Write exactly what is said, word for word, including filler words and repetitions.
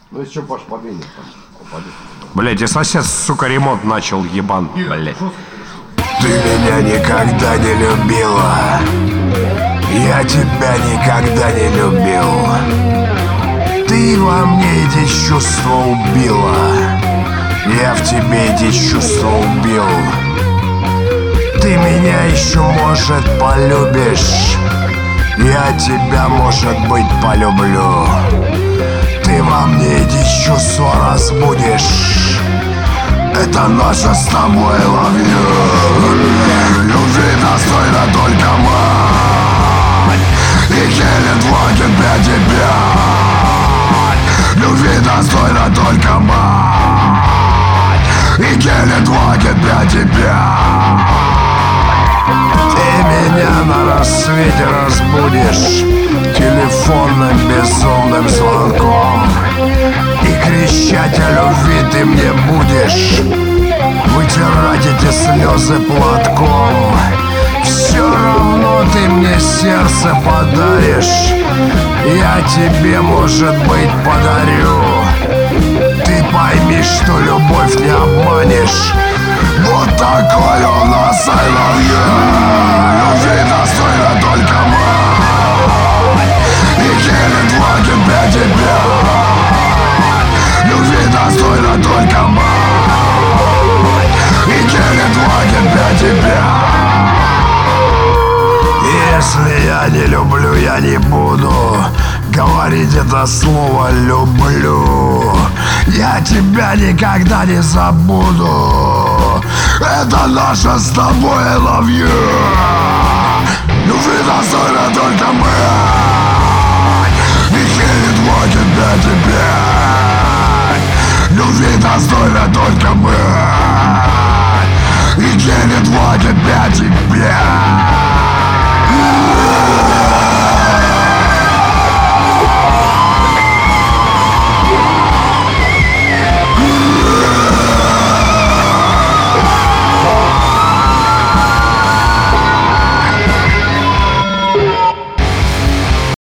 Ну еще Паш подвинет там. Блять, и сосед, сука, ремонт начал, ебан, блять. Ты меня никогда не любила. Я тебя никогда не любил. Ты во мне эти чувства убила. Я в тебе эти чувства убил. Ты меня еще, может, полюбишь. Я тебя, может быть, полюблю. Ты во мне эти чувства разбудишь. Это наша с тобой love you. Любви достойна только мать. И Хелен Флаген для тебя. Любви достойна только мать. И Хелен Флаген для тебя. Ты меня на рассвете разбудишь телефонным безумным звонком. И кричать о любви ты мне будешь, вытирать эти слезы платком. Все равно ты мне сердце подаришь. Я тебе, может быть, подарю. Ты пойми, что любовь не обманешь. Вот такой у нас I love you. Любви достойна только мать. И Хелен Флаген для тебя. Любви достойна только мать. И Хелен Флаген для тебя. Если я не люблю, я не буду говорить это слово «люблю». Я тебя никогда не забуду. Это наша с тобой I love you. Любви достойна только мать. И Хелен Флаген для тебя. Любви достойна только мать. И Хелен Флаген для тебя.